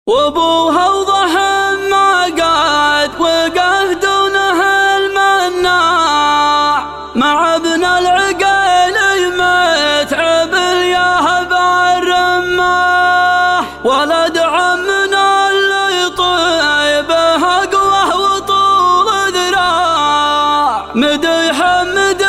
وابوها وضحى ما قعد وقف دونه المناع مع ابن العقيل متعب اليهب الرماح ولد عمنا اللي طيبه اقوه وطول ذراع مديح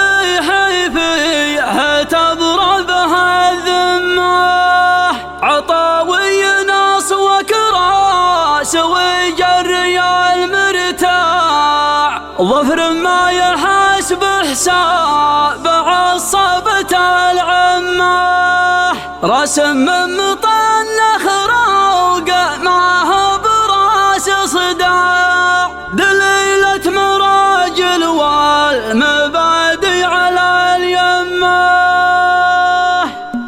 فيه تبرى بها الذماح عطاوي ناس وكراس ويجري المرتاع ظفر ما يحاسب حساب عصبة العماح رسم من مطنخ روقه معه براس صداع دليلة مراجل والمبادئ على اليماح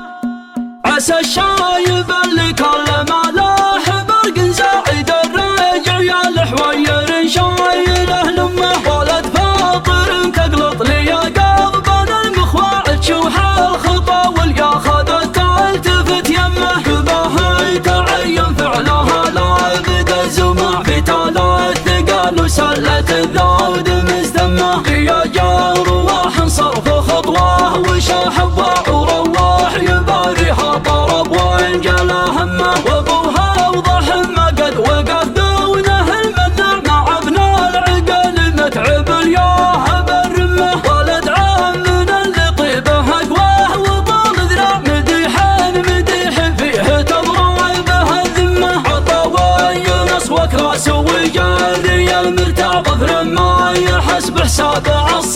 عسى الشايب اللي كل ما لاح برق زايد الرجع يا الحوير شايله لمه ولد فاطر تقلط لي قلبنا المخواع تشوح الخطا والياخذ تلتفت يمه قباها يتعين فعلها لا بدا زمع في تالا الثقال وسلة الذود مستمه يا جار واح صرف خطوه وشاح وروح يباريها طرب وانجلى همه وابوها وضح ما قد وقف دونه المنع مع ابن العقل متعب الياهب الرمه ولد عمنا اللي طيبه اقواه وطول ذراع مديح فيه تبرى به الذمه عطاوي نص وكراس وجاري المرتاع ظفر ما يحسب حساب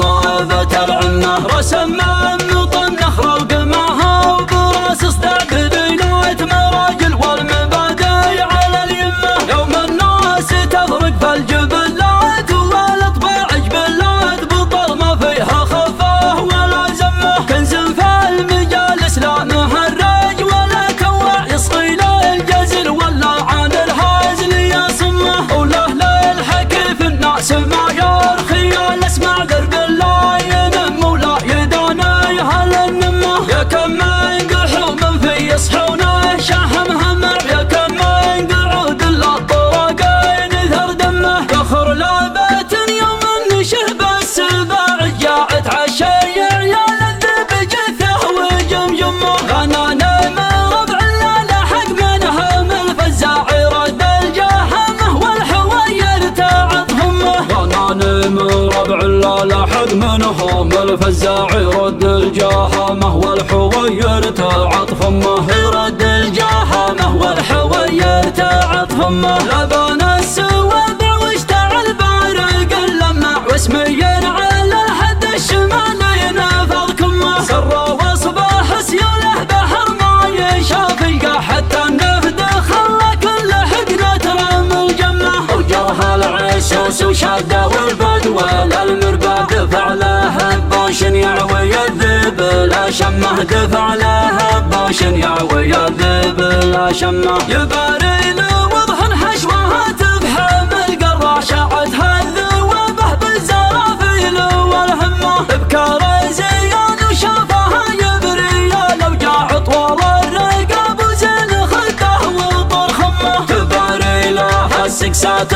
عصابة العمه رسم من مطنخ روق معها وبراس صداع دليلة مراجل والمبادئ على اليمه يوم الناس تفرق فالجبلات والاطباع جبلات بطل ما فيها خفاه ولا زمه كنز في المجالس لا مهرج ولا كواع يصغي للجزل ولا عن الهازل يصمه وله للحكي في الناس ما يرخي الاسمع درب لا ينم ولا يداني هل النمه يا كم من قحوم في يصحونه شهم همع يا كم من قعود الا الطرقين ثر دمه فخر لابت يوم النشه بالسباع جاعت عشي يا الذب جثه وجمجمه غنانا من ربع لا لحق منها من الفزاع رد الجهمه والحوير تعط همه غنانا من ربع لا لحق منهم الفزاع رد الجهمه والحوير تعط فمه رد الجهمه والحوير تعط فمه لبن السوابع واشتعل بارق اللمع واسمي على الحد الشمال ينفض كمه سر واصبح سيوله بحر ما يشاف يلقى حتى النفد خلى كل حقنة رم الجمه وجرها العسوس وشاده والبدو المرباد فعله باش يعوي الذب لا شمه دفع له باش يعوي الذب لا شمه يباري له وضح حشوها تفحم القرا شاعتها الذوبه بالزرافيل والهمه بكار زيان وشافها يبري لو جاع طول الرقاب وزين خده وطر خمه تباري له السكسات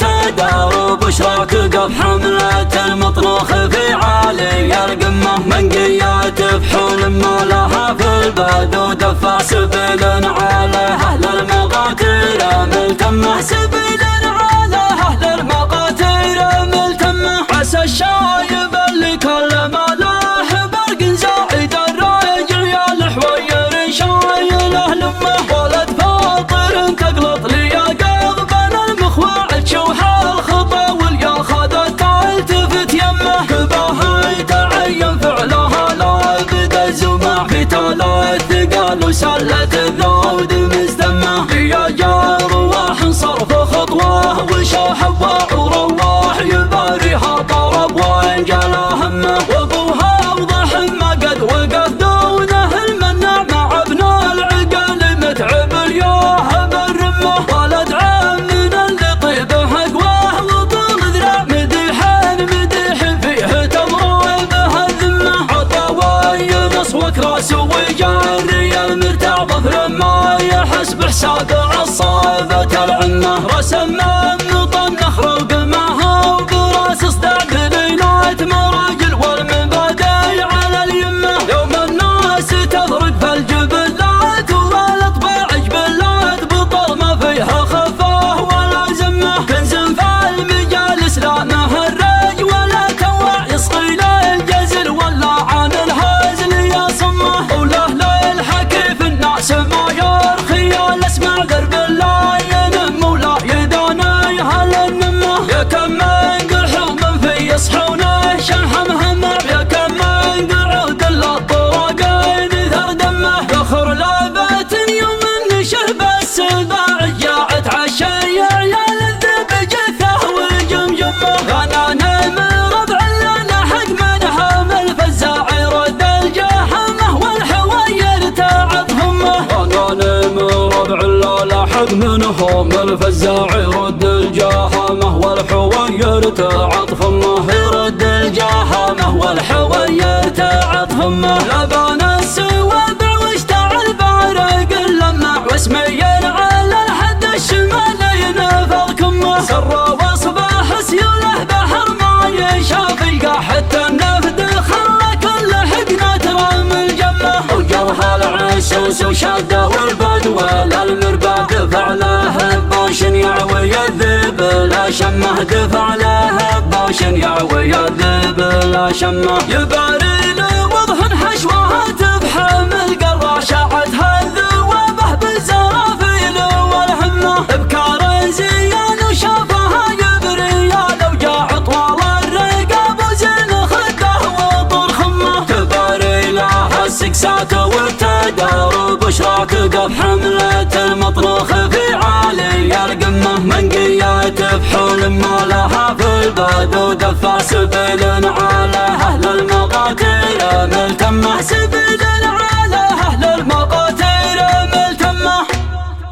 والتدار بشرى تقف حملة المطنخ في عالي القمه منقيات بحول ما لها في البدو دفع سبيل على اهل المقاتل ملتمه سبيل على اهل المقاتل ملتمه عسى الشايب اللي كل ما لاح برق زايد الرجع يا الحوير شايله لمه ولد فاطر تقلط لي قلبنا المخواع تشوح الخطا والياخذ تلتفت يمه قباها يتعين فعلها لا بدا زمع في تالا الثقال وسلة الذود مستمه يا جار واح صرف خطوه وشاح وروح يباريها طرب وانجلى همه وابوها وضح ما قد وقف دونه المنع مع ابن العقل متعب الياهب الرمه ولد عمنا اللي طيبه اقواه وطول ذراع مديح فيه تبرى به الذمه عطاوي نص وكراس وجاري المرتاع ظفر ما يحسب السابع الصابة العمة رسم من نخر وقمها وبراس استعد ليلات مراجل والمبادئ على اليمة يوم الناس تفرق في الجبلات والاطباع جبلات بطل ما فيها خفاه ولا زمه كنز في المجالس لا مهرج ولا كواع يصغي للجزل ولا عن الهزل يا صمه وله للحكي في الناس ما يرخي الاسمع درب لا ينم ولا يداني هل النمه يا كم من قرح ومن في يصحونه شنحم همه يا كم من قعود للطرقين ثر دمه يخر لابات يوم النشه بس جاعت عشية يا للذب جثه وجمجمه انا نمر ربع لنا حق منها من الفزاع رد الجحمه والحواير تعط همه انا نمر ربع لنا حق منهم الفزاع رد الجحمه والحواير تعط همه يرد الجحمه والحواير تعط همه لبان السوابع واشتعل بعرق اللمع واسمي على الحد الشمالي ينفض كمه سر واصبح سيوله بحر ما يشاف يلقى حتى النفد خلى كل حقنه ترام الجمه وجوها العسوس وشاده والبدو المربع دفع له بوش يعوي الذب لا شمه دفع له بوش يعوي الذب لا شمه يباري لوضح حشوها تفحم القرى شاعتها الذوابه بالزرافيل والهمه ابكار زيان وشافها يبري لو جاع طوال الرقاب وزين خده وطول خمه تباري لها السكسات والتدار بشرى تقف حملة المطروخ في عالي القمه من قيات بحول ما لها في الباد ودفع